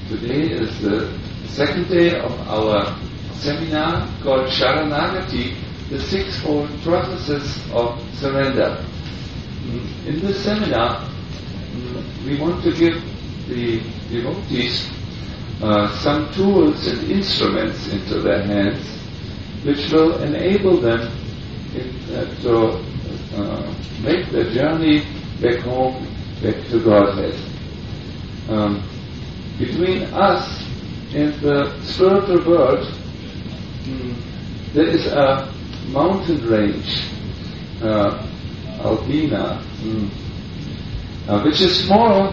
Today is the second day of our seminar called Sharanagati, the Sixfold Processes of Surrender. In this seminar, we want to give the devotees some tools and instruments into their hands which will enable them to make the journey back home, back to Godhead. Between us and the spiritual world, there is a mountain range, Alpina, which is more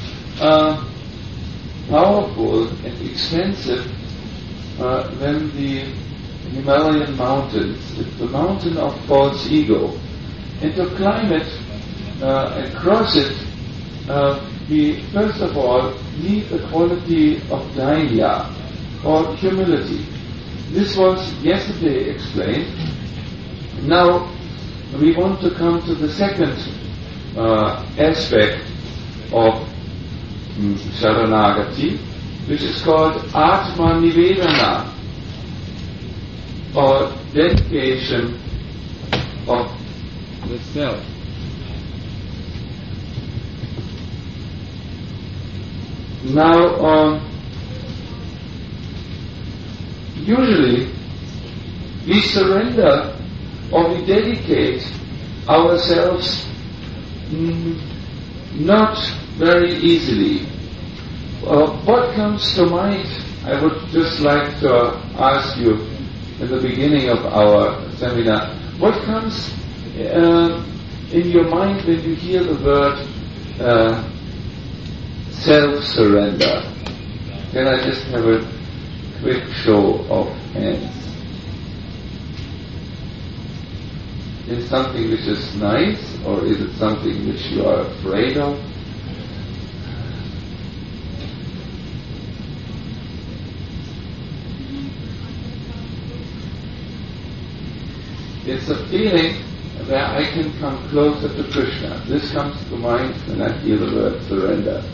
powerful and expensive than the Himalayan mountains. It's the mountain of false ego. And to climb it and cross it, we first of all need the quality of dhairya, or humility. This was yesterday explained. Now we want to come to the second aspect of Sharanagati, which is called Atma Nivedana, or dedication of the self. Now, usually we surrender or we dedicate ourselves not very easily. What comes to mind, I would just like to ask you in the beginning of our seminar, what comes in your mind when you hear the word self-surrender? Can I just have a quick show of hands? Is it something which is nice, or is it something which you are afraid of? It's a feeling where I can come closer to Krishna. This comes to mind when I hear the word surrender.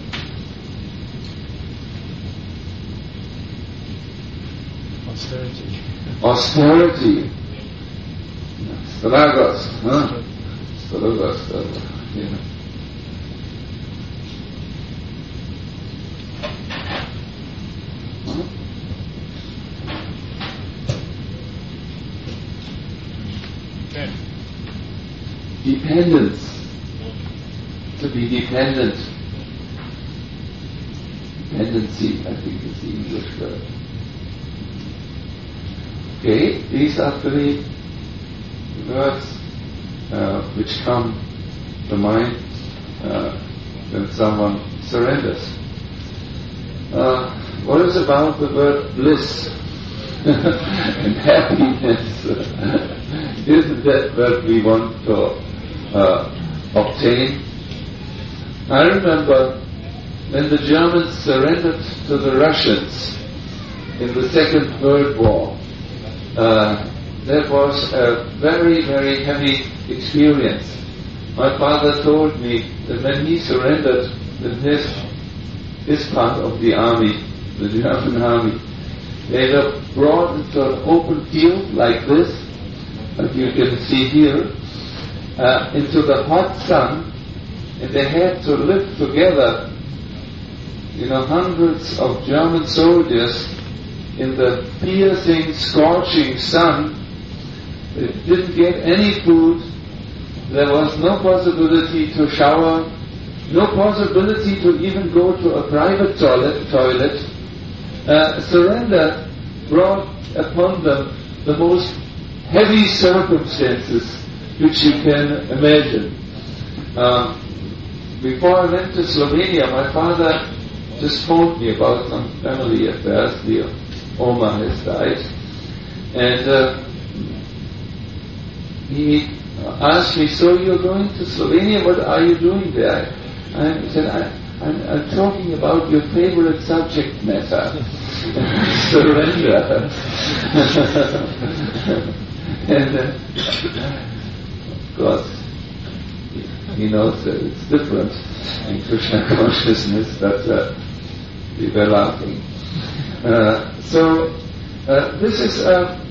Austerity. Stragos. Stragos. Yeah. Dependence. To be dependent. Dependency, I think is the English word. Okay, these are three words which come to mind when someone surrenders. What is about the word bliss and happiness? Isn't that what we want to obtain? I remember when the Germans surrendered to the Russians in the Second World War. That was a very, very heavy experience. My father told me that when he surrendered with his part of the army, the German army, they were brought into an open field like this, like you can see here, into the hot sun, and they had to live together, hundreds of German soldiers in the piercing, scorching sun. They didn't get any food. There was no possibility to shower, no possibility to even go to a private toilet. Surrender brought upon them the most heavy circumstances which you can imagine. Before I went to Slovenia, my father just phoned me about some family affairs. The Oma has died, and he asked me, "So you're going to Slovenia? What are you doing there?" I said, I'm talking about your favorite subject matter, surrender." And of course, he knows that it's different in Krishna consciousness, but We were laughing. This is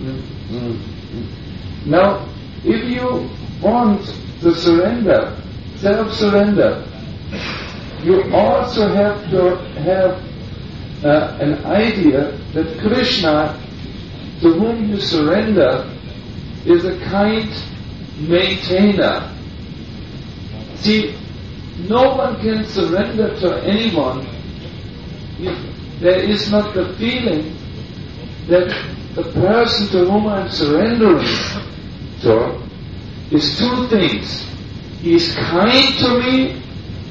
now, if you want to surrender, self-surrender, you also have to have an idea that Krishna, to whom you surrender, is a kind maintainer. See, no one can surrender to anyone if there is not the feeling that the person to whom I'm surrendering to is two things. He is kind to me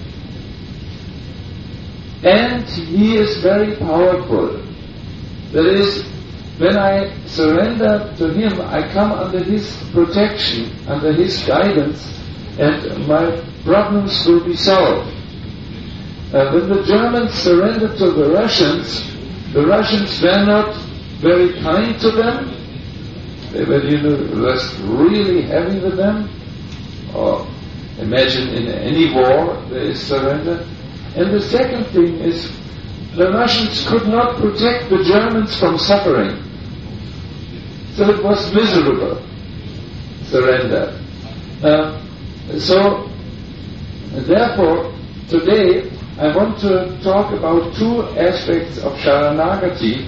and he is very powerful. That is, when I surrender to him, I come under his protection, under his guidance, and my problems will be solved. When the Germans surrendered to the Russians were not very kind to them. They were, just really heavy with them. Or imagine in any war there is surrender. And the second thing is, the Russians could not protect the Germans from suffering. So it was miserable surrender. Therefore, today I want to talk about two aspects of Sharanagati.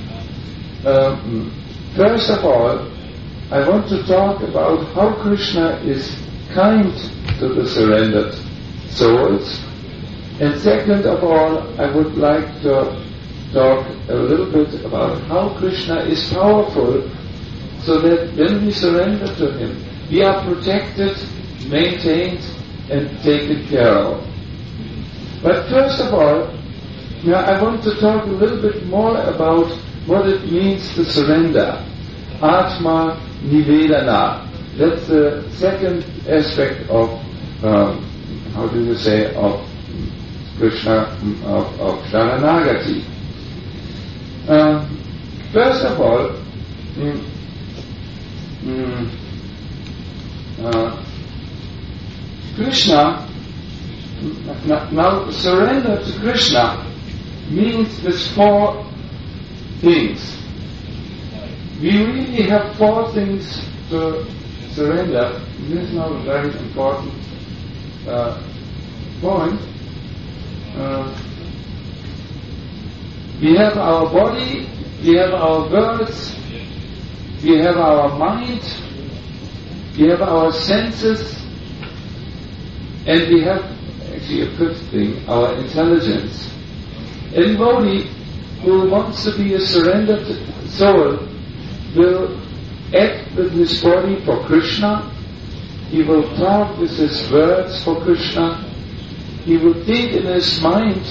First of all, I want to talk about how Krishna is kind to the surrendered souls. And second of all, I would like to talk a little bit about how Krishna is powerful, so that when we surrender to him, we are protected, maintained, and taken care of. But first of all, I want to talk a little bit more about what it means to surrender. Atma Nivedana. That's the second aspect of, of Krishna, of Sharanagati. First of all, Krishna, now surrender to Krishna means there's four things. We really have four things to surrender. This is now a very important point. We have our body, we have our words, we have our mind, we have our senses, and we have actually a fifth thing, our intelligence. Anybody who wants to be a surrendered soul will act with his body for Krishna, he will talk with his words for Krishna, he will think in his mind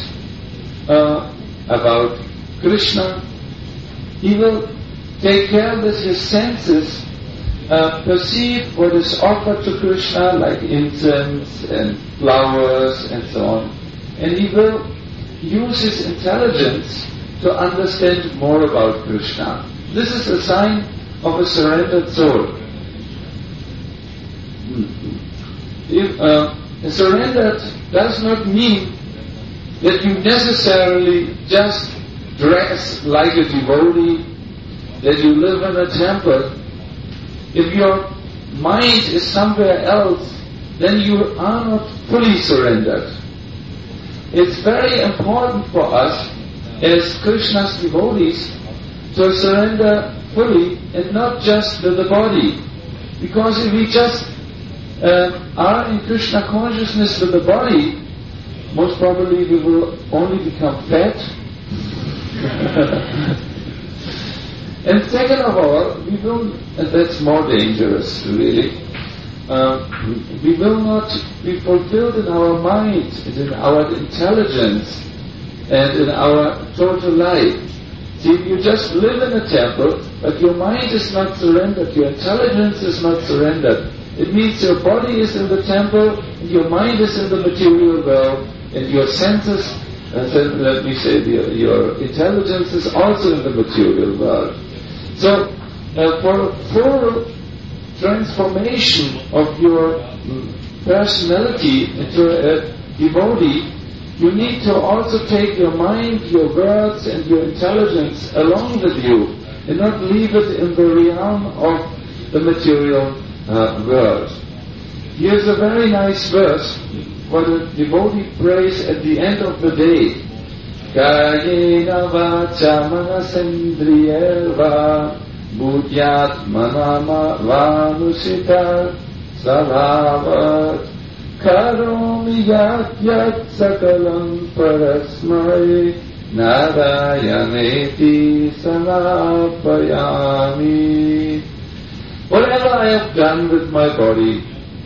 about Krishna, he will take care with his senses, perceive what is offered to Krishna, like incense and flowers and so on, and he will use his intelligence to understand more about Krishna. This is a sign of a surrendered soul. Surrendered does not mean that you necessarily just dress like a devotee, that you live in a temple. If your mind is somewhere else, then you are not fully surrendered. It's very important for us as Krishna's devotees to surrender fully and not just with the body. Because if we just are in Krishna consciousness with the body, most probably we will only become fat. And second of all, and that's more dangerous really, we will not be fulfilled in our mind, and in our intelligence, and in our total life. See, if you just live in a temple, but your mind is not surrendered, your intelligence is not surrendered, it means your body is in the temple, and your mind is in the material world, and your senses, let me say, your intelligence is also in the material world. So, for a full transformation of your personality into a devotee, you need to also take your mind, your words, and your intelligence along with you, and not leave it in the realm of the material world. Here's a very nice verse what a devotee prays at the end of the day. Kayena vacha manasendriyeva buddhyat manama vanusita salavat karomi yat yat sakalam parasmai narayaneti sanapayami. Whatever I have done with my body,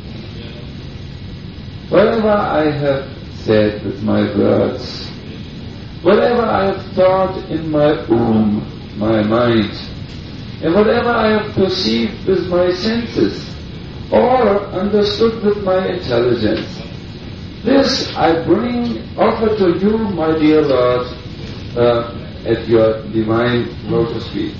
whatever I have said with my words, whatever I have thought in my my mind, and whatever I have perceived with my senses, or understood with my intelligence, this I offer to you, my dear Lord, at your divine lotus feet.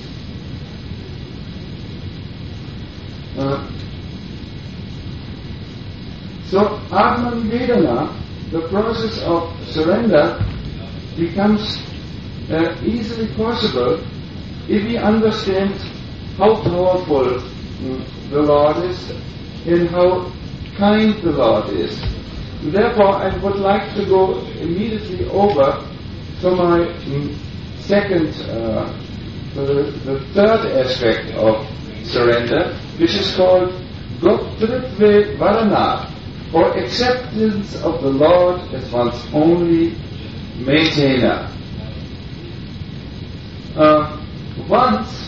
So, Atman Vedana, the process of surrender, becomes easily possible if we understand how powerful the Lord is and how kind the Lord is. Therefore, I would like to go immediately over to my the third aspect of surrender, which is called Goptritve Varana, or acceptance of the Lord as one's only maintainer. Once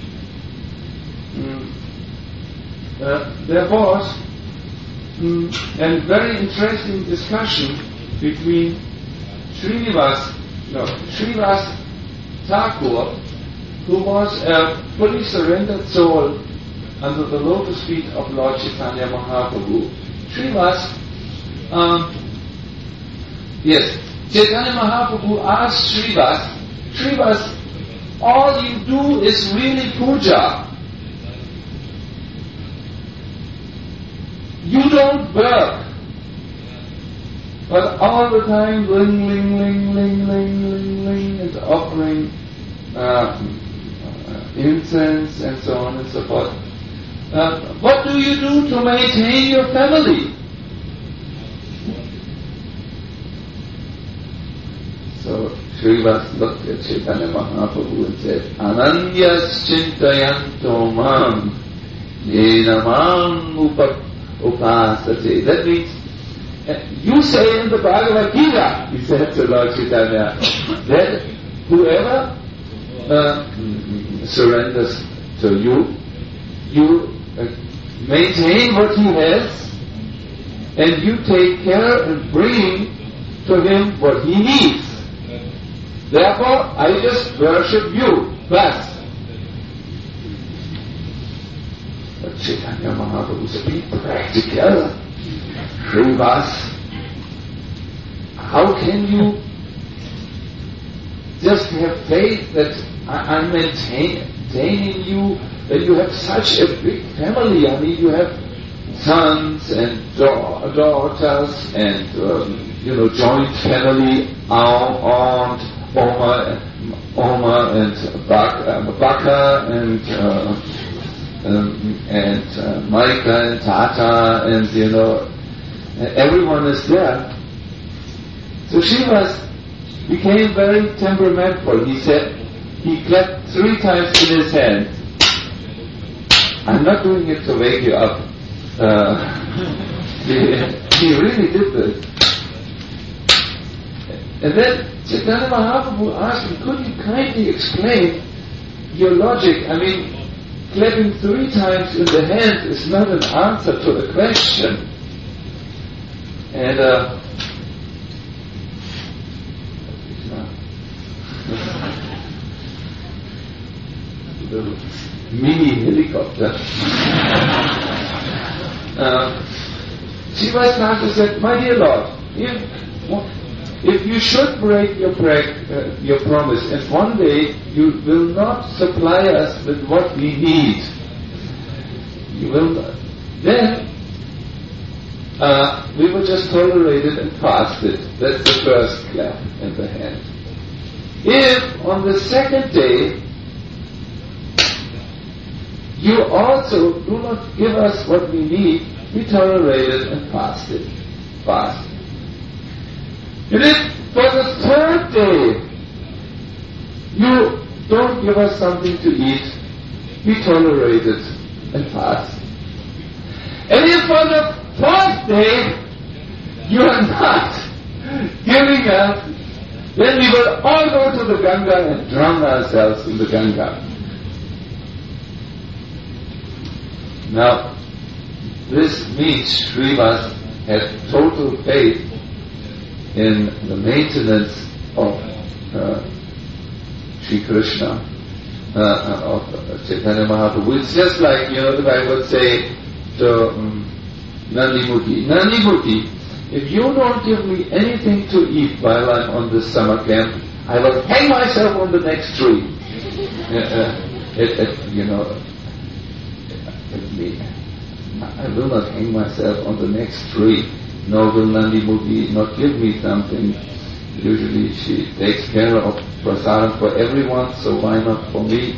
there was a very interesting discussion between Srinivas Thakur, who was a fully surrendered soul under the lotus feet of Lord Chaitanya Mahaprabhu. Chaitanya Mahaprabhu asked Srivas, all you do is really puja. You don't work, but all the time ling, ling, ling, ling, ling, ling, ling, and offering incense and so on and so forth. What do you do to maintain your family? So Srivas looked at Chaitanya Mahaprabhu and said, Ananyas chintayanto mam yena mam upasate. That means, you say in the Bhagavad Gita, he said to Lord Chaitanya, that whoever surrenders to you, you maintain what he has, and you take care and bring to him what he needs. Therefore, I just worship you. Bas. But Chaitanya Mahaprabhu said, be practical. Srivas, how can you just have faith that I'm maintaining you, that you have such a big family? I mean, you have sons and daughters and, joint family, Aunt, Oma and Baka and Maika and Tata and everyone is there. So Srivas became very temperamental. He said, he clapped 3 times in his hand. I'm not doing it to wake you up. He really did this. And then Chaitanya Mahaprabhu asked him, could you kindly explain your logic? I mean, clapping 3 times in the hand is not an answer to the question. And the mini helicopter. Srivas Thakur said, my dear Lord, if you should break your promise, and one day you will not supply us with what we need, you will not, then we were just tolerated and fasted. That's the first clap in the hand. If on the second day you also do not give us what we need, we tolerated and fasted. Fast. And if for the third day you don't give us something to eat, we tolerate it and fast. And if for the fourth day you are not giving us, then we will all go to the Ganga and drown ourselves in the Ganga. Now, this means Srivas had total faith in the maintenance of Sri Krishna, of Chaitanya Mahaprabhu. It's just like, the guy would say to Nandi Murti, if you don't give me anything to eat while I'm on this summer camp, I will hang myself on the next tree. I will not hang myself on the next tree, nor will Nandi Murti not give me something. Usually she takes care of prasadam for everyone, so why not for me?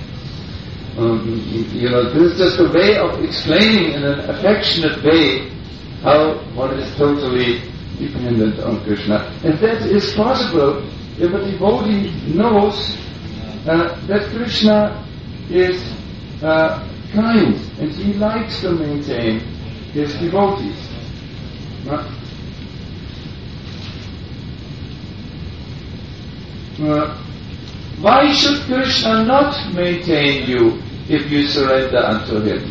This is just a way of explaining in an affectionate way how one is totally dependent on Krishna. And that is possible if a devotee knows that Krishna is kind and he likes to maintain his devotees. Why should Krishna not maintain you if you surrender unto him?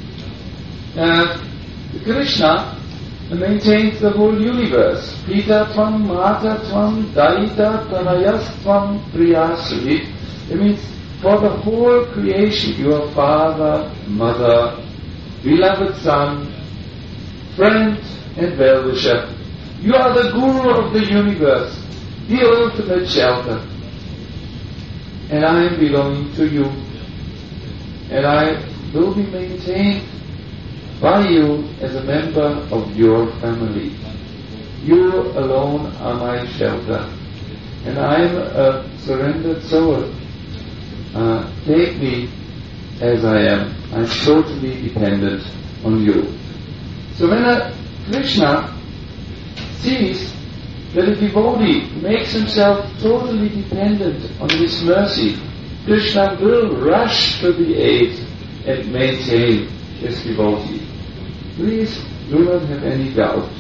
Krishna maintains the whole universe. Pita tvam, mata tvam, daita tanayastvam priyasri. It means for the whole creation, your father, mother, beloved son, friend and well-wisher. You are the guru of the universe, the ultimate shelter. And I am belonging to you. And I will be maintained by you as a member of your family. You alone are my shelter. And I am a surrendered soul. Take me as I am. I am totally dependent on you. So when Krishna sees that a devotee makes himself totally dependent on his mercy, Krishna will rush to the aid and maintain his devotee. Please do not have any doubt.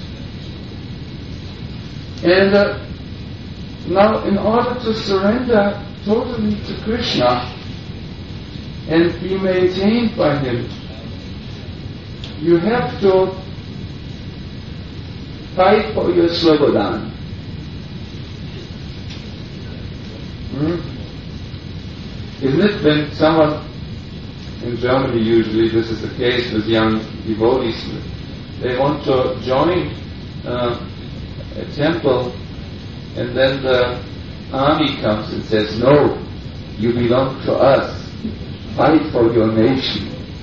And now, in order to surrender totally to Krishna and be maintained by him, you have to fight for your slobodan. Isn't it when someone, in Germany usually this is the case with young devotees, they want to join a temple and then the army comes and says, no, you belong to us, fight for your nation.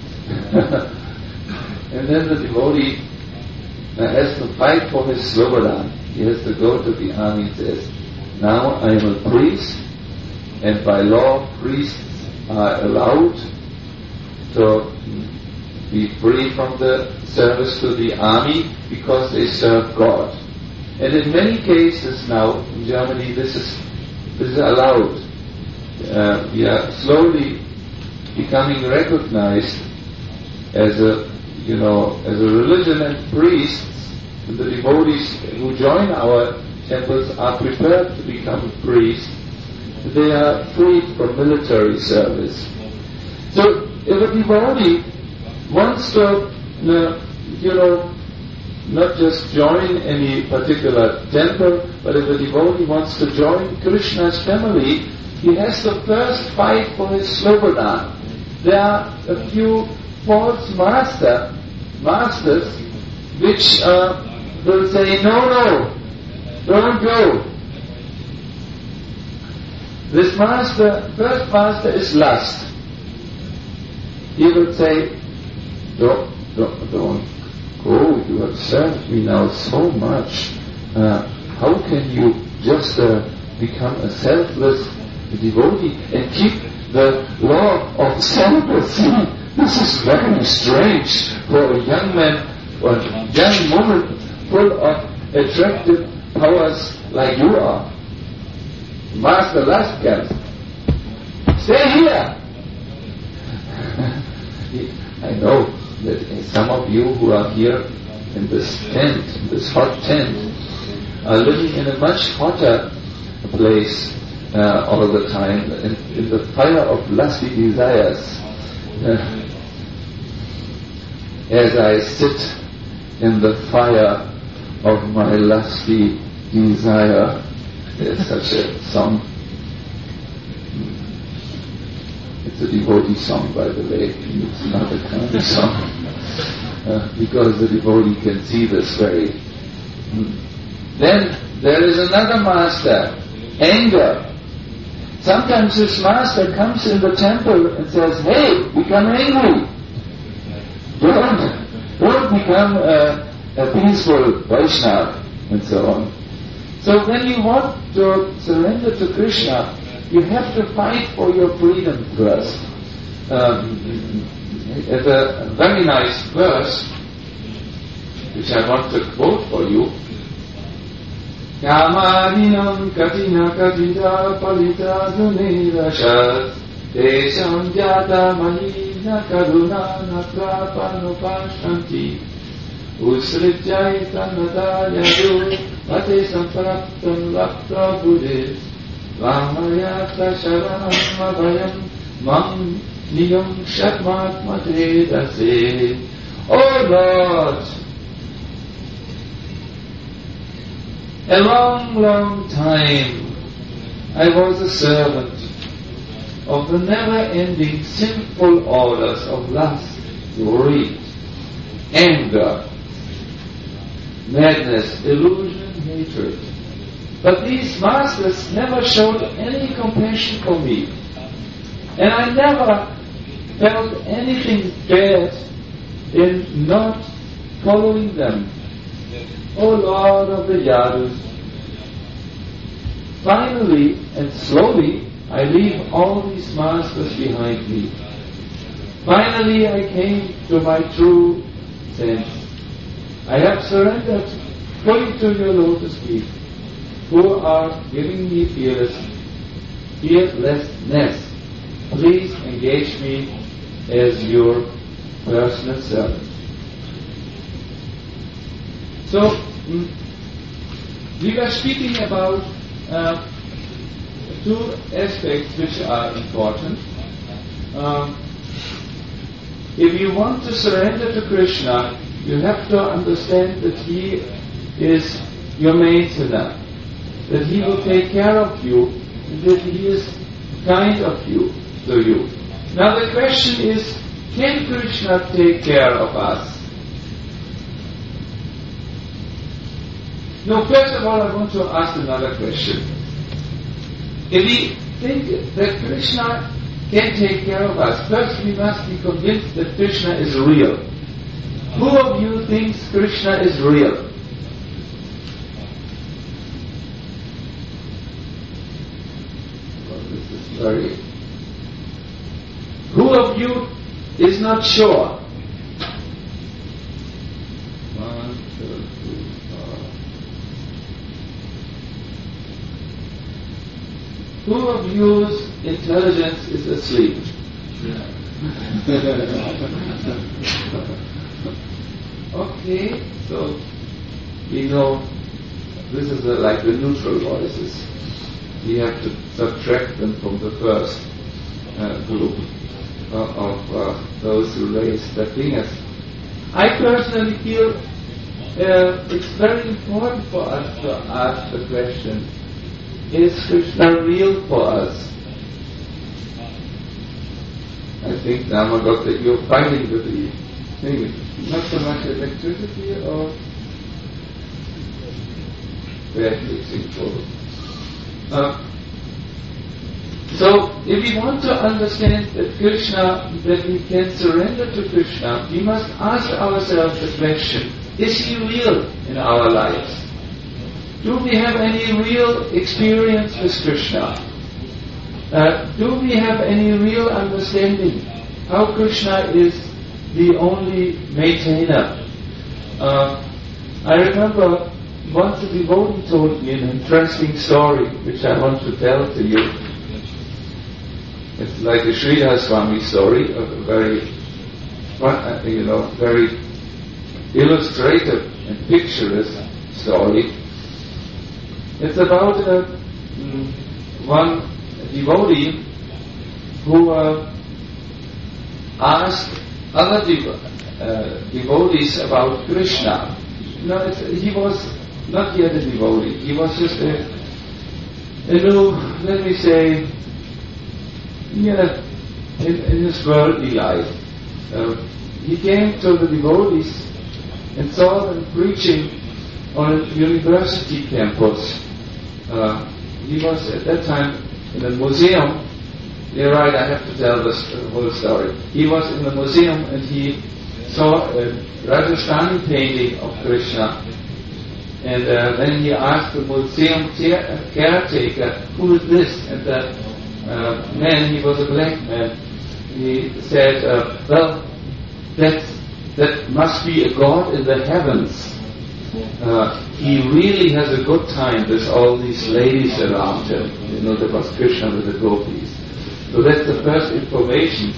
And then the devotee has to fight for his slobodan. He has to go to the army and says, now I am a priest, and by law priests are allowed to be free from the service to the army because they serve God. And in many cases now in Germany this is allowed. We are slowly becoming recognized as a religion, and priests, and the devotees who join our temples are prepared to become priests. They are freed from military service. So if a devotee wants to, not just join any particular temple, but if a devotee wants to join Krishna's family, he has to first fight for his slobodan. There are a few false masters which will say, no, don't go. This first master is lust. He will say, don't oh, you have served me now so much. How can you just become a selfless devotee and keep the law of celibacy? This is very strange for a young man or a young woman full of attractive powers like you are. Master Lastgans, stay here! I know that some of you who are here in this tent, this hot tent, are living in a much hotter place all the time, in the fire of lusty desires. As I sit in the fire of my lusty desire, there's such a song. It's a devotee song, by the way. It's not a country song. Because the devotee can see this very. Then there is another master, anger. Sometimes this master comes in the temple and says, hey, become angry. Don't become a peaceful Vaishnava, and so on. So when you want to surrender to Krishna, you have to fight for your freedom first. It's a very nice verse, which I want to quote for you. Kamadinam katina katita palita dunirashat Desham jata mahina karuna natrapanupashanti Usritjai tanata yadu Pate sampraptam lakta buddhis Vamayata sharanam abhayam Mam niyam shatmatmate dase. Oh Lord, a long, long time I was a servant of the never-ending sinful orders of lust, greed, anger, madness, illusion, hatred. But these masters never showed any compassion for me. And I never felt anything bad in not following them. O Lord of the Yadus, finally and slowly I leave all these masters behind me. Finally I came to my true sense. I have surrendered fully to your lotus feet, who are giving me fearlessness. Please engage me as your personal servant. So, we were speaking about two aspects which are important. If you want to surrender to Krishna, you have to understand that He is your maintainer, that He will take care of you, and that He is kind of you to you. Now the question is, can Krishna take care of us? No, first of all I want to ask another question. If we think that Krishna can take care of us, first we must be convinced that Krishna is real. Who of you thinks Krishna is real? Well, this is very... Who of you is not sure? 1, 2, 3, 4. Who of you's intelligence is asleep? Okay, so we know this is like the neutral voices. We have to subtract them from the first group of those who raised their fingers. I personally feel it's very important for us to ask the question, is Krishna real for us? I think, Namagot, that you're fighting with the thing. Not so much electricity or bad mixing. So, if we want to understand that Krishna, that we can surrender to Krishna, we must ask ourselves the question, is He real in our lives? Do we have any real experience with Krishna? Do we have any real understanding how Krishna is the only maintainer? I remember once a devotee told me an interesting story which I want to tell to you. It's like a Sridhar Swami story, a very, very illustrative and picturesque story. It's about one devotee who asked other devotees about Krishna. He was not yet a devotee. He was just a new, let me say, in his worldly life. He came to the devotees and saw them preaching on a university campus. He was at that time in a museum. You're right, I have to tell this whole story. He was in the museum and he saw a Rajasthani painting of Krishna. And then he asked the museum caretaker, who is this? And the man, he was a black man, he said, well, that must be a god in the heavens. He really has a good time with all these ladies around him. There was Krishna with the gopis. So that's the first information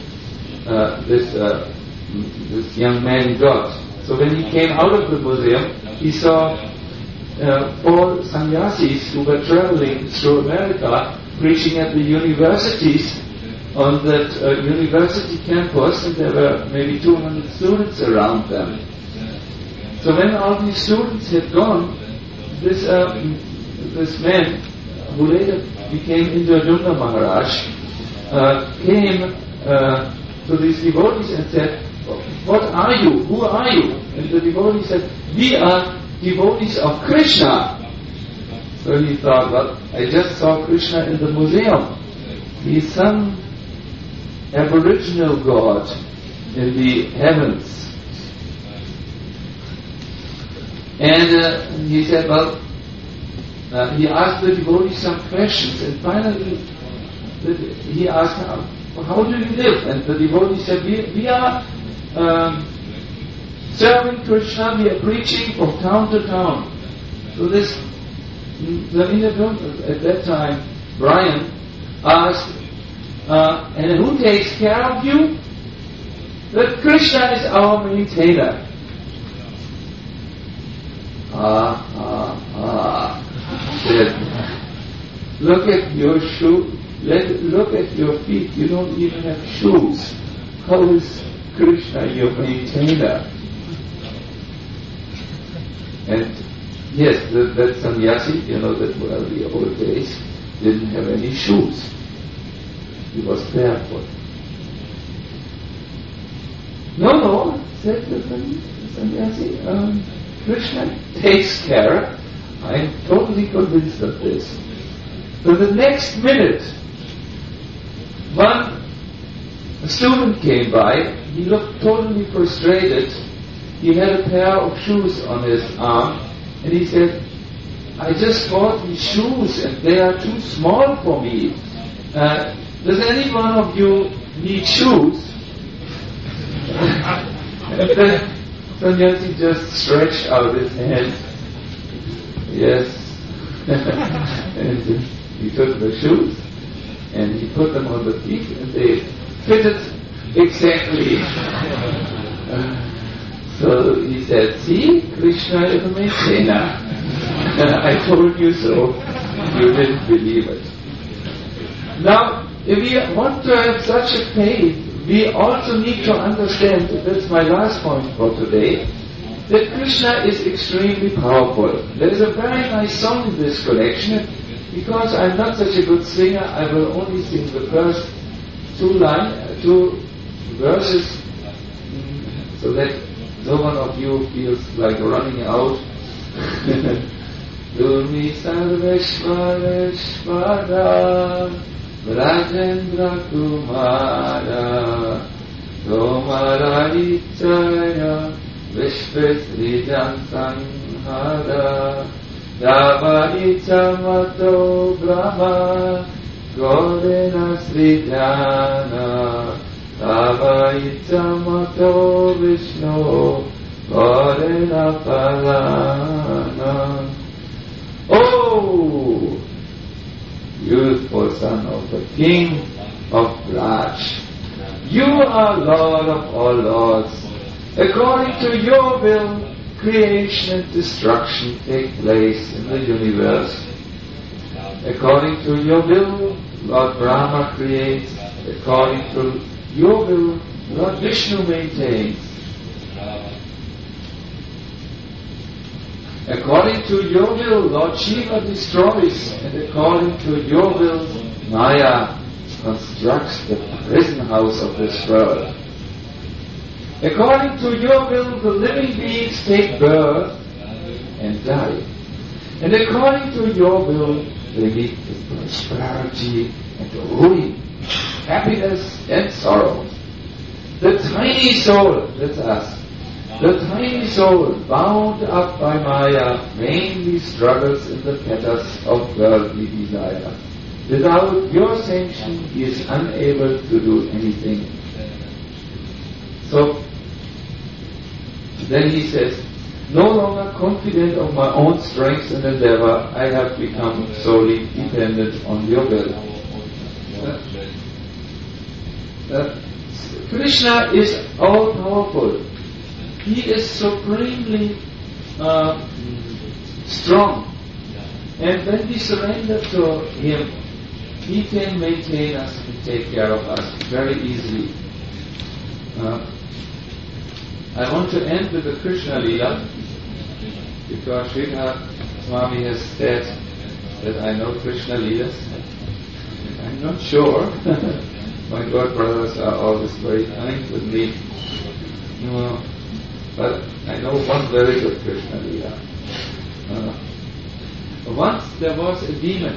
this young man got. So when he came out of the museum, he saw 4 sannyasis who were traveling through America, preaching at the universities on that university campus, and there were maybe 200 students around them. So when all these students had gone, this man, who later became Indradumna Maharaj, came to these devotees and said, what are you? Who are you? And the devotee said, we are devotees of Krishna. So he thought, well, I just saw Krishna in the museum. He's some aboriginal god in the heavens. And he said, well, he asked the devotee some questions, and finally he asked, how do you live? And the devotee said, we are serving Krishna, we are preaching from town to town. So at that time, Brian asked, and who takes care of you? That Krishna is our maintainer. Said, look at your shoe. Look at your feet. You don't even have shoes. How is Krishna your maintainer? And yes, that sannyasi, that were the old days, didn't have any shoes. He was barefoot. No, said the sannyasi, Krishna takes care. I'm totally convinced of this. So the next minute, a student came by. He looked totally frustrated. He had a pair of shoes on his arm, and he said, I just bought these shoes and they are too small for me. Does any one of you need shoes? And then sannyasi just stretched out his hand. Yes. And he took the shoes and he put them on the feet and they fitted exactly. So he said, see, Krishna is a maintainer. I told you so. You didn't believe it. Now, if we want to have such a faith, we also need to understand, that's my last point for today, that Krishna is extremely powerful. There is a very nice song in this collection. Because I'm not such a good singer, I will only sing the first 2 verses, so that no one of you feels like running out. Dumi sarveshvareshvara Rajendra Kumara Tomara Ichaya Vishvesrijan Sanhara Dava Ichamato Brahma Gorena Srijana Dava Ichamato Vishnu Gorena Palana. Oh, youthful son of the king of Raj, you are Lord of all lords. According to your will, creation and destruction take place in the universe. According to your will, Lord Brahma creates. According to your will, Lord Vishnu maintains. According to your will, Lord Shiva destroys, and according to your will, Maya constructs the prison house of this world. According to your will, the living beings take birth and die. And according to your will, they meet with prosperity and ruin, happiness and sorrow. The tiny soul, that's us, the tiny soul, bound up by Maya, vainly struggles in the fetters of worldly desire. Without your sanction, he is unable to do anything. So, then he says, no longer confident of my own strength and endeavor, I have become solely dependent on your will. Krishna is all-powerful. He is supremely strong. And when we surrender to Him, He can maintain us and take care of us very easily. I want to end with the Krishna Leela, because Sridhar Swami has said that I know Krishna Leelas. I'm not sure. My godbrothers are always very kind with me. But I know one very good Krishna Leela. Once there was a demon,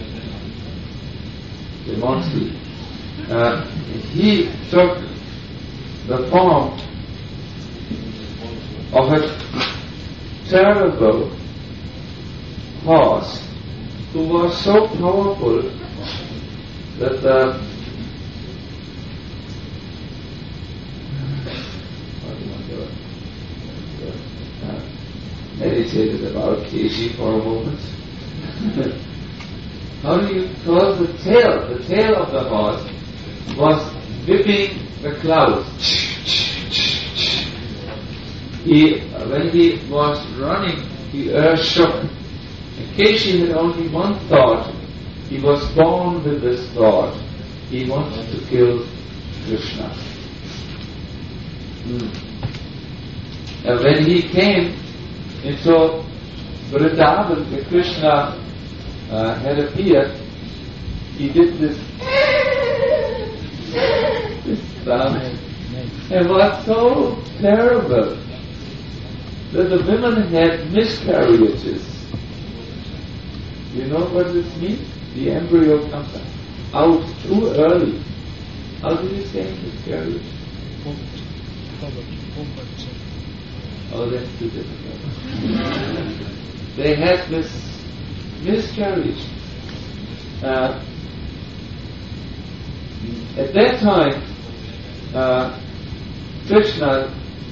the monster. He took the form of a terrible horse who was so powerful that meditated about Keshi for a moment. How do you call the tail? The tail of the horse was whipping the clouds. When he was running, the earth shook. And Keshi had only one thought. He was born with this thought. He wanted to kill Krishna. And when he came into Vrindavan, the Krishna had appeared, he did this sound, and was so terrible that the women had miscarriages. You know what this means? The embryo comes out too early. How do you say miscarriage? Oh, that's too difficult. They had this miscarriage. At that time, Krishna,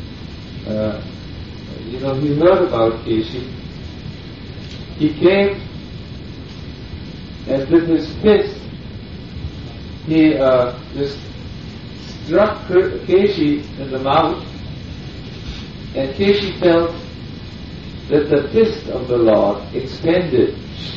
he heard about Keshi. He came and with his fist, he just struck Keshi in the mouth, and Keshi felt that the fist of the Lord expanded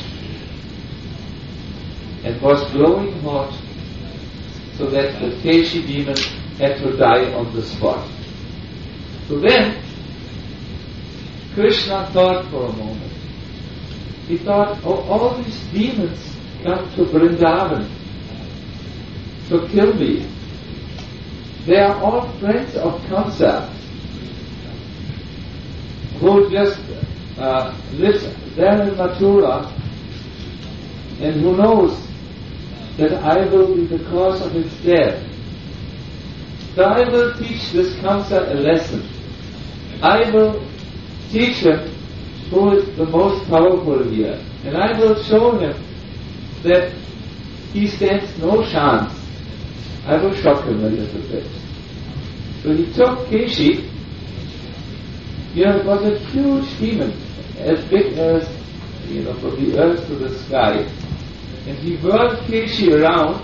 and was glowing hot, so that the Keshi demon had to die on the spot. So then, Krishna thought for a moment. He thought, all these demons come to Vrindavan to kill me. They are all friends of Kamsa, who just lives there in Mathura, and who knows that I will be the cause of his death. So I will teach this Kamsa a lesson. I will teach him who is the most powerful here. And I will show him that he stands no chance. I will shock him a little bit. So he took Keshi. It was a huge demon, as big as, from the earth to the sky. And he whirled Keshi around,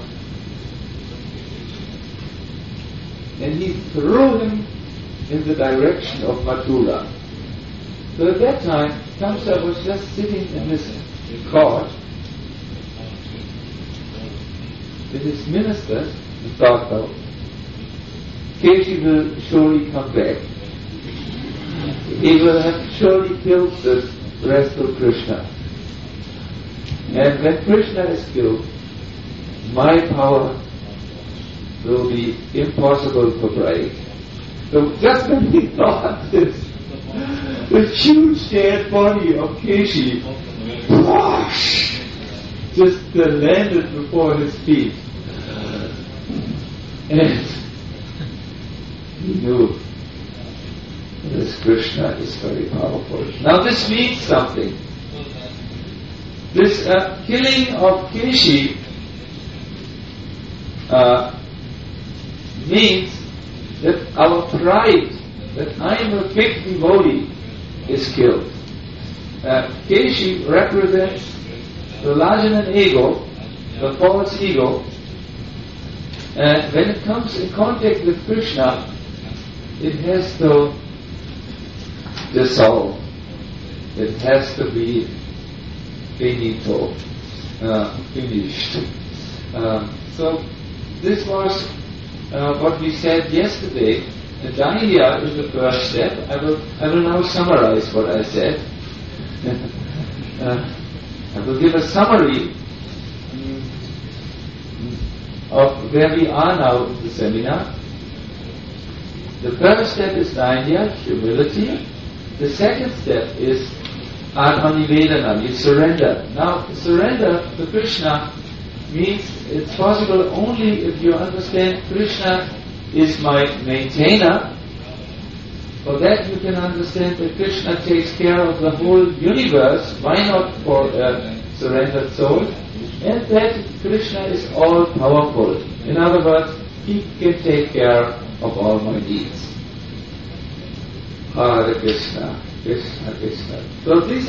and he threw him in the direction of Mathura. So at that time, Kamsa was just sitting in his court with his ministers. He thought, oh, Keshi will surely come back. He will have surely killed the rest of Krishna. And when Krishna is killed, my power will be impossible to break. So just when he thought this, the huge dead body of Keshi just landed before his feet. And he knew this Krishna is very powerful. Now this means something. This killing of Keshi means that our pride, that I am a big devotee, is killed. Keshi represents the Lajanan ego, the false ego, and when it comes in contact with Krishna, it has to dissolve. It has to be finito, finished. So this was what we said yesterday. The Jnana is the first step. I will now summarize what I said. I will give a summary of where we are now in the seminar. The first step is Jnana, humility. The second step is Atmanivedana, you surrender. Now, surrender to Krishna means it's possible only if you understand Krishna is my maintainer. For that you can understand that Krishna takes care of the whole universe. Why not for a surrendered soul? And that Krishna is all powerful. In other words, he can take care of all my needs. Hare Krishna, Krishna Krishna. So these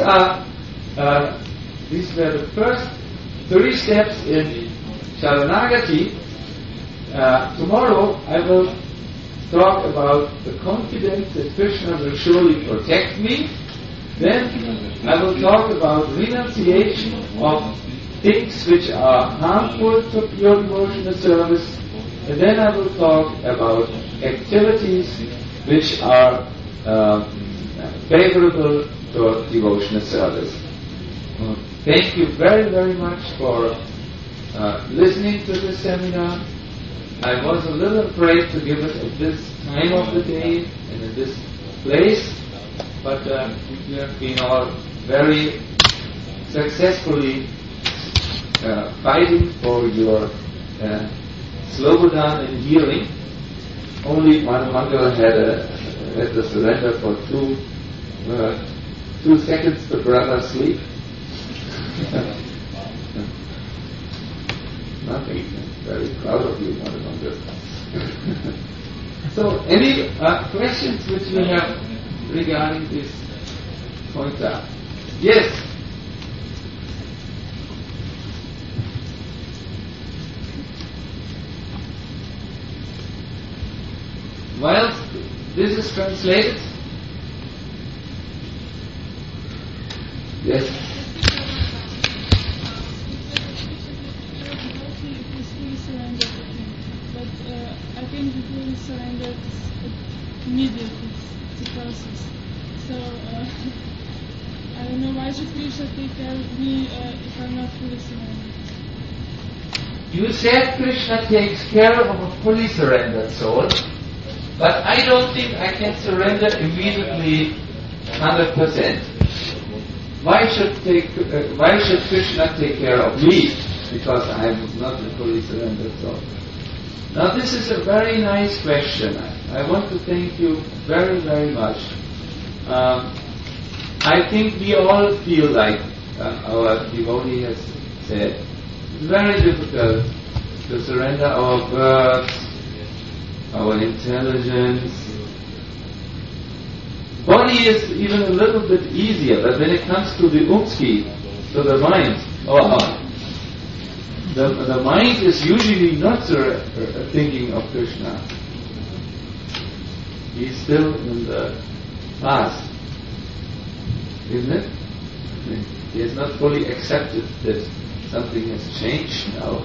were the first 3 steps in Sharanagati. Tomorrow I will talk about the confidence that Krishna will surely protect me. Then I will talk about renunciation of things which are harmful to pure devotional service. And then I will talk about activities which are favorable to devotional service. Thank you very, very much for listening to this seminar. I was a little afraid to give it at this time of the day and in this place, but you have been all very successfully fighting for your slobodan and healing. Only Mangal had to surrender for 2 seconds to brother sleep. Nothing. Very proud of you, Mangal. So, any questions which you have regarding this pointer? Yes. While this is translated, yes. I think it will surrender immediately, the process. So, I don't know, why should Krishna take care of me if I'm not fully surrendered? You said Krishna takes care of a fully surrendered soul, but I don't think I can surrender immediately 100%. Why should Krishna take care of me? because I am not a fully surrendered soul? Now this is a very nice question. I want to thank you very, very much. I think we all feel like our devotee has said, it's very difficult to surrender our birth, our intelligence. Body is even a little bit easier, but when it comes to the umski, to the mind, the mind is usually not thinking of Krishna. He's still in the past, isn't it? He has not fully accepted that something has changed now.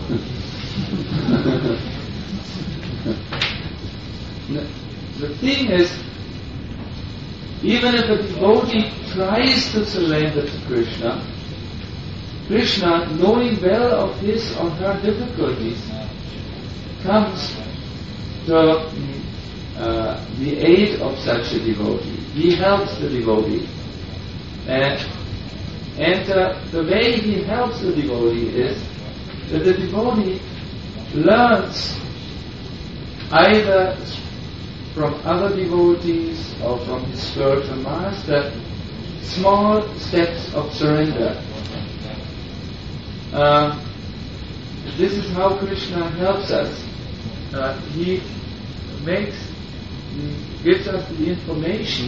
The thing is, even if a devotee tries to surrender to Krishna, Krishna, knowing well of his or her difficulties, comes to the aid of such a devotee. He helps the devotee. And the way he helps the devotee is that the devotee learns either from other devotees or from his spiritual master small steps of surrender. This is how Krishna helps us. He gives us the information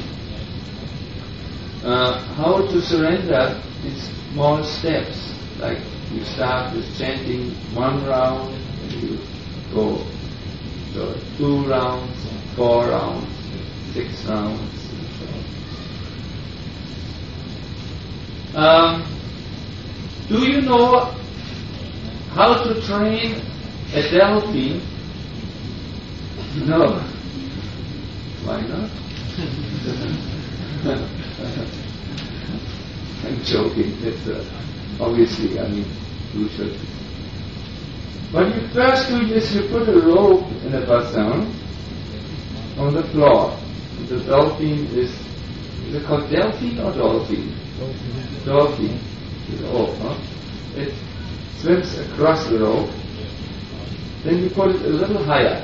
how to surrender in small steps. Like you start with chanting 1 round, and you go to 2 rounds, 4 rounds, 6 rounds, and so on. Do you know how to train a delphine? No. Why not? I'm joking. It's obviously, you should. What you first do is you put a rope in a basin on the floor. The dolphin is it called delphine or dolphin? Dolphin. It swims across the rope. Then you put it a little higher.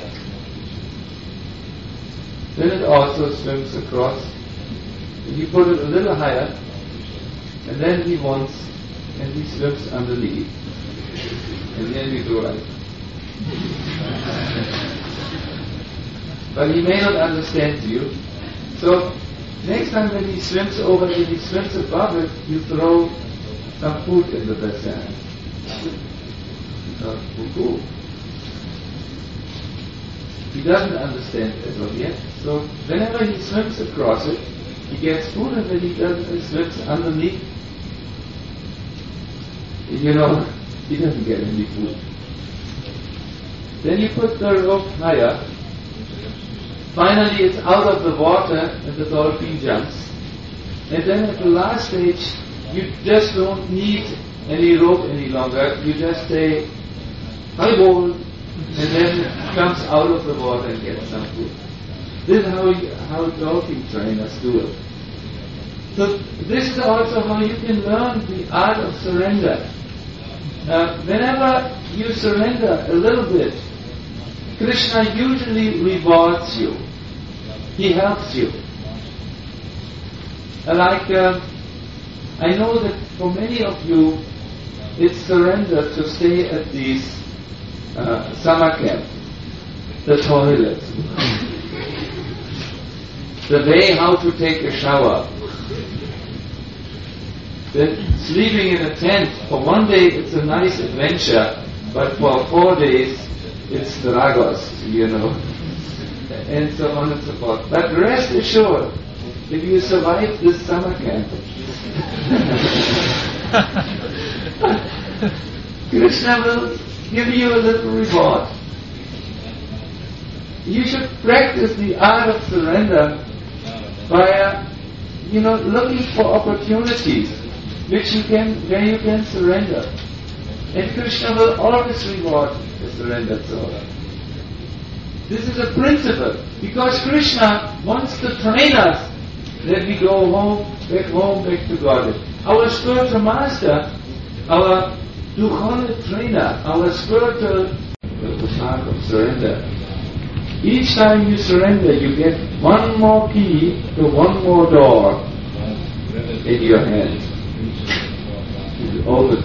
Then it also swims across. And you put it a little higher. And then he swims underneath. And then you go like. But he may not understand you. So next time when he swims over it, he swims above it, you throw some food in the basin. He doesn't understand as of yet. So whenever he swims across it, he gets food, and when he swims underneath, he doesn't get any food. Then you put the rope higher. Finally, it's out of the water, and the dolphin jumps. And then at the last stage, you just don't need any rope any longer. You just say, "Hi, ball," and then it comes out of the water and gets some food. This is how dolphin trainers do it. So this is also how you can learn the art of surrender. Whenever you surrender a little bit, Krishna usually rewards you. He helps you. I know that for many of you, it's surrender to stay at these summer camp, the toilet, the way how to take a shower, then sleeping in a tent. For 1 day it's a nice adventure, but for 4 days it's dragos, and so on and so forth. But rest assured, if you survive this summer camp, Krishna will give you a little reward. You should practice the art of surrender by, looking for opportunities where you can surrender. And Krishna will always reward the surrendered soul. This is a principle, because Krishna wants to train us that we go back to God. Our spiritual master, our Dukhana trainer, our spiritual path of surrender. Each time you surrender, you get one more key to one more door in your hand. You open.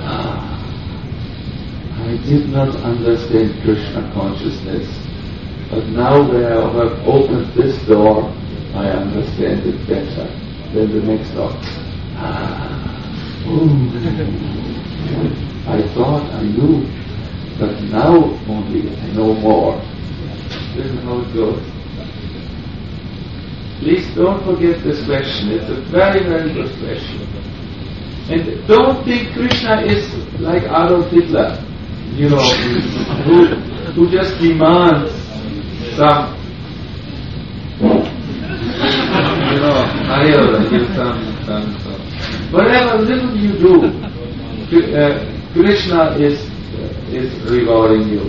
I did not understand Krishna consciousness, but now that I have opened this door, I understand it better. Then the next door. I thought I knew, but now only I know more. This is how it goes. Please don't forget this question. It's a very, very good question. And don't think Krishna is like Adolf Hitler, who just demands some, some. Whatever little you do, Krishna is rewarding you.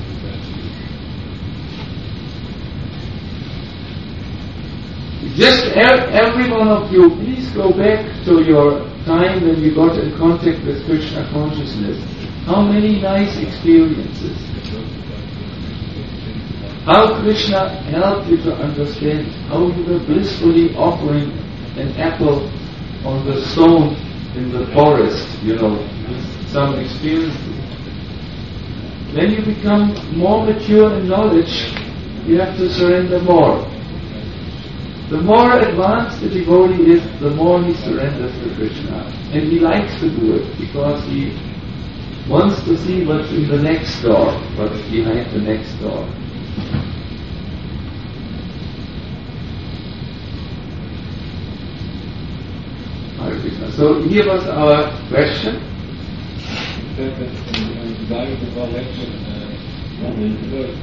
Just every one of you, please go back to your time when you got in contact with Krishna consciousness. How many nice experiences. How Krishna helped you to understand how you were blissfully offering an apple on the stone in the forest, some experiences. When you become more mature in knowledge, you have to surrender more. The more advanced the devotee is, the more he surrenders to Krishna. And he likes to do it because he wants to see what's in the next door, what's behind the next door. So here was our question. In the beginning of our lecture, we heard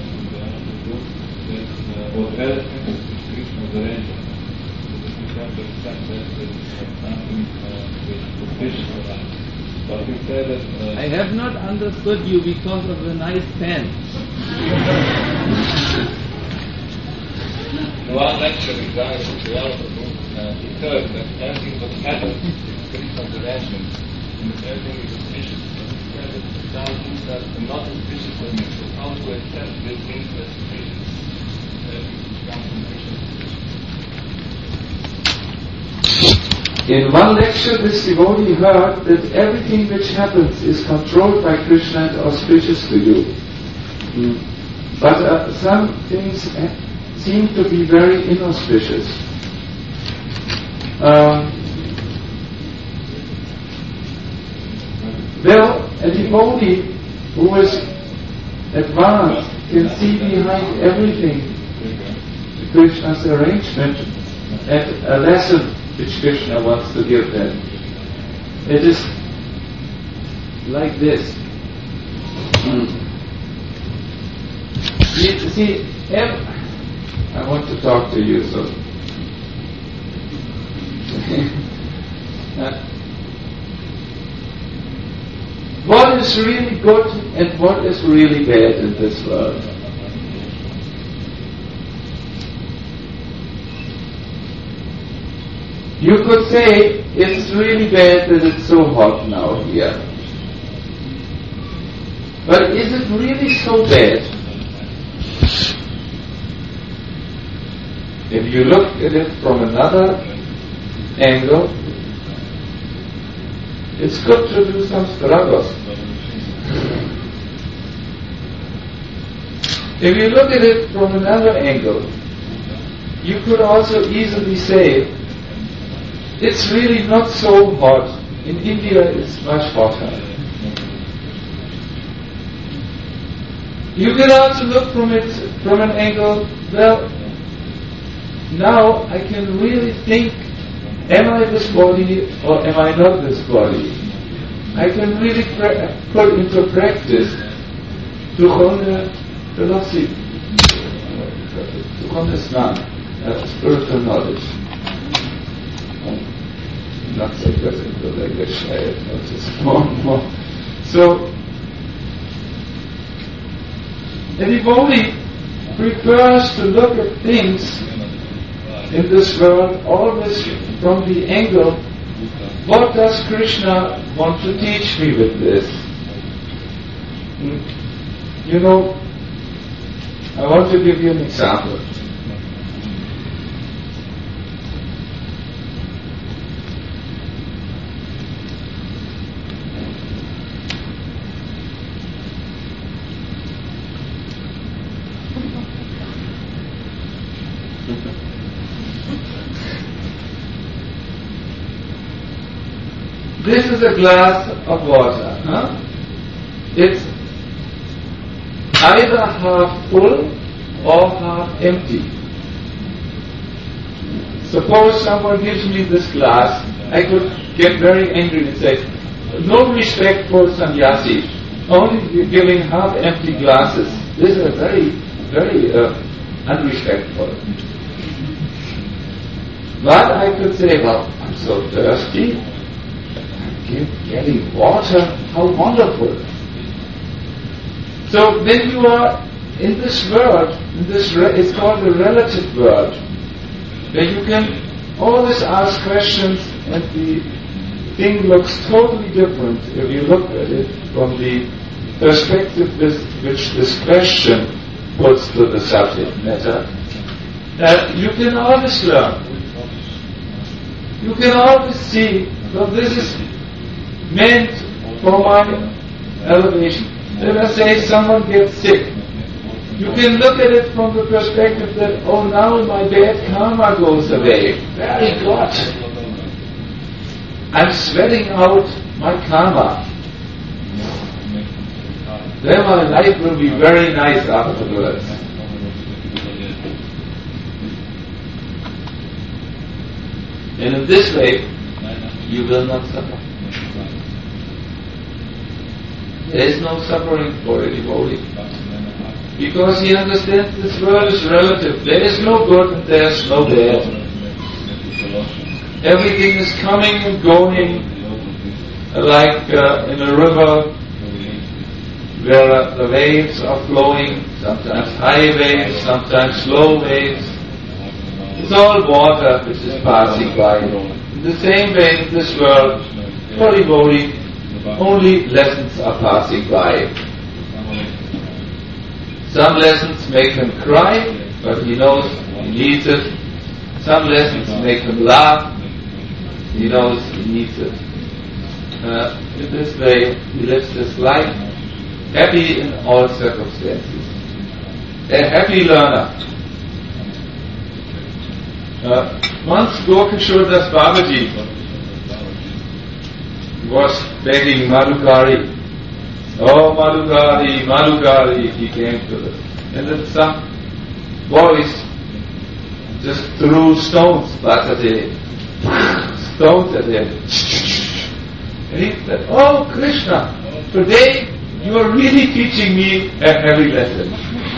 that what relevant is Krishna surrender. We have to accept that there is nothing suspicious about it. But we said that... I have not understood you because of the nice pen. In one lecture regarding the book, he heard that everything that happens is Krishna's arrangement, and that everything is suspicious. Now things that are not suspicious for me, so how to accept these things that are suspicious, which come from Krishna? In one lecture, this devotee heard that everything which happens is controlled by Krishna and auspicious to you. But some things seem to be very inauspicious. Well, a devotee who is advanced can see behind everything Krishna's arrangement and a lesson which Krishna wants to give them. It is like this. You see, I want to talk to you, so what is really good and what is really bad in this world? You could say it's really bad that it's so hot now here. But is it really so bad? If you look at it from another angle, it's good to do some struggles. If you look at it from another angle, you could also easily say, it's really not so hot. In India it's much hotter. You can also look from it from an angle, well, now I can really think, am I this body or am I not this body? I can really put into practice Dukhana philosophy, Dukhana Snan, spiritual knowledge. Not so good into the English, I have noticed more and more. So, the devotee prefers to look at things in this world always from the angle what does Krishna want to teach me with this? You know, I want to give you an example. This is a glass of water. It's either half full or half empty. Suppose someone gives me this glass, I could get very angry and say, no respect for sannyasi, only giving half empty glasses. This is very, very unrespectful. But I could say, well, I'm so thirsty, getting water, how wonderful. So when you are in this world, it's called a relative world, where you can always ask questions and the thing looks totally different if you look at it from the perspective which this question puts to the subject matter. You can always learn. You can always see that this is meant for my elevation. Let us say someone gets sick. You can look at it from the perspective that, oh, now my bad karma goes away. Very good. I'm sweating out my karma. Then my life will be very nice afterwards. And in this way, you will not suffer. There is no suffering for a devotee. Because he understands this world is relative. There is no good and there is no bad. Everything is coming and going, like in a river where the waves are flowing, sometimes high waves, sometimes low waves. It's all water which is passing by. In the same way in this world, for devotee, only lessons are passing by. Some lessons make him cry, but he knows he needs it. Some lessons make him laugh, he knows he needs it. In this way, he lives his life happy in all circumstances. A happy learner. Once Gokishore Das Babaji was begging Madhukari. Oh, Madhukari, Madhukari, he came to this. And then some boys just threw stones at him. And he said, oh, Krishna, today you are really teaching me a heavy lesson.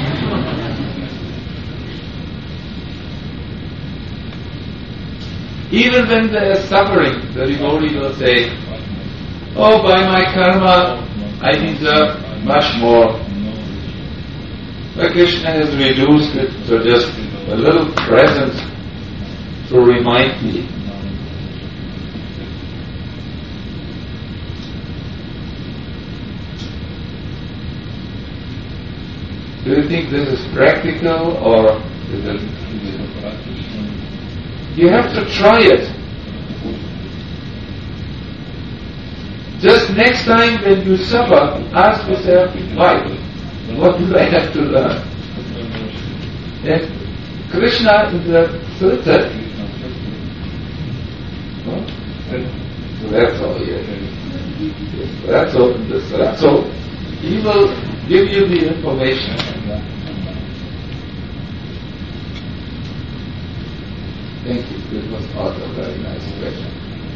Even when there is suffering, the devotee will say, oh, by my karma, I deserve much more. But Krishna has reduced it to just a little present to remind me. Do you think this is practical or is it? You have to try it. Just next time when you suffer, ask yourself, why? What do I have to learn? And Krishna in the Sutta, that's all here. That's all in the Sutta. So he will give you the information. Thank you. This was also a very nice question.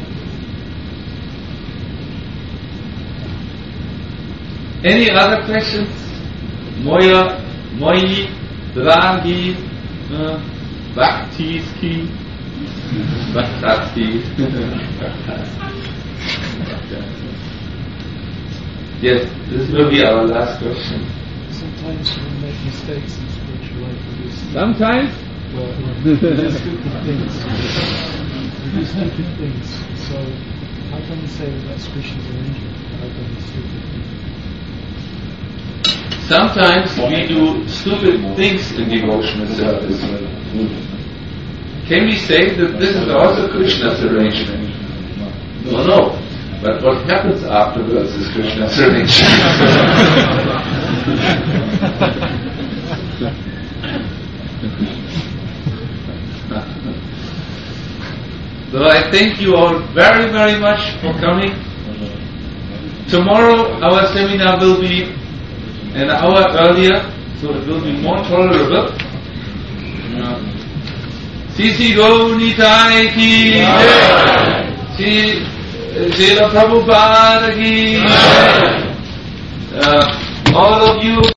Any other questions? Moya, Moyi, Dragi, Bhaktiski, Bhaktati. Yes, this will be our last question. Sometimes we make mistakes in spiritual life. Sometimes? Well, just good things. We do stupid things. So how can we say that that's Krishna's arrangement? How can we stupid things? Sometimes we do stupid things in devotional service. Can we say that this is also Krishna's arrangement? No. But what happens afterwards is Krishna's arrangement. So I thank you all very, very much for coming. Tomorrow our seminar will be an hour earlier, so it will be more tolerable. Sisi Gaunitai ki jai, Srila Prabhupada ki jai. All of you